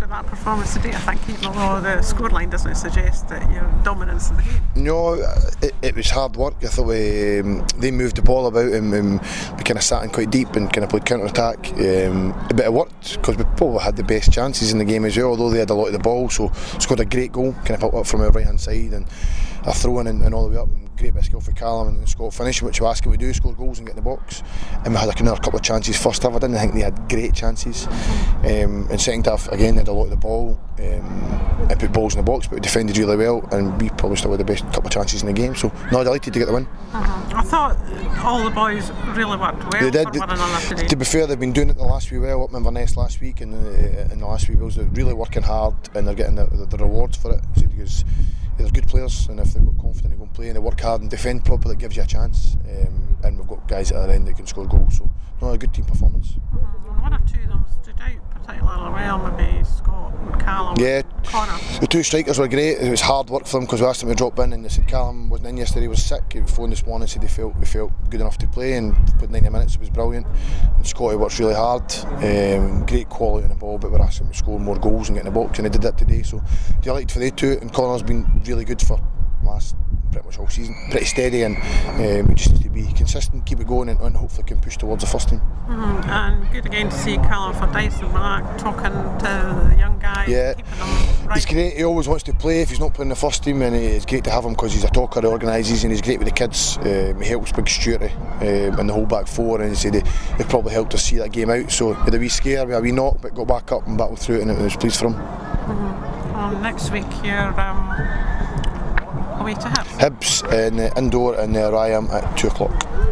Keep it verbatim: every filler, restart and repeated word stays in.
that performance today, I think, even though the scoreline doesn't suggest that your dominance in the game? No, it, it was hard work. I thought we, um, they moved the ball about and um, we kind of sat in quite deep and kind of played counter-attack. Um, a bit of work because we probably had the best chances in the game as well, although they had a lot of the ball. So scored a great goal, kind of up from our right-hand side and a throw-in and, and all the way up. Great bit of skill for Callum and Scott finishing, which we asked him to do, score goals and get in the box. And we had another couple of chances first half. I didn't think they had great chances. Um, and second half, again, they had a lot of the ball um, and put balls in the box, but we defended really well and we probably still had the best couple of chances in the game. So, no, delighted to get the win. Uh-huh. I thought all the boys really worked well they did. for one another today. To be fair, they've been doing it the last wee while up in Inverness last week and uh, in the last wee whiles. They're really working hard and they're getting the, the, the rewards for it because they're good players, and if they've got confidence in going to play and they work hard and defend properly, it gives you a chance. Um, and we've got guys at the end that can score goals, so no, a good team performance. Mm-hmm. One or two of them stood out particularly well, maybe Scott and Callum. Yeah, and Connor. The two strikers were great. It was hard work for them because we asked them to drop in, and they said Callum wasn't in yesterday, he was sick. He phoned this morning and said he felt he felt good enough to play and put ninety minutes. It was brilliant. And Scotty works really hard, um, great quality on the ball, but we're asking him to score more goals and get in the box, and he did that today. So delighted for they two. And Connor's been really good for last pretty much all season, pretty steady, and um, we just need to be consistent, keep it going, and, and hopefully can push towards the first team. Mm-hmm. And good again to see Callum Fordyce and Mark talking to the young guys, yeah. keeping them right. He's great, he always wants to play if he's not playing the first team, and it's great to have him because he's a talker, he organises, and he's great with the kids. Um, he helps Big Stuart um, and the whole back four, and he said he, he probably helped us see that game out. So we had a wee scare, we had a wee knock, but got back up and battled through it, and I was pleased for him. Mm-hmm. Um, next week you're um, away to Hibs. Hibs in uh, indoor in uh, Ryam at two o'clock.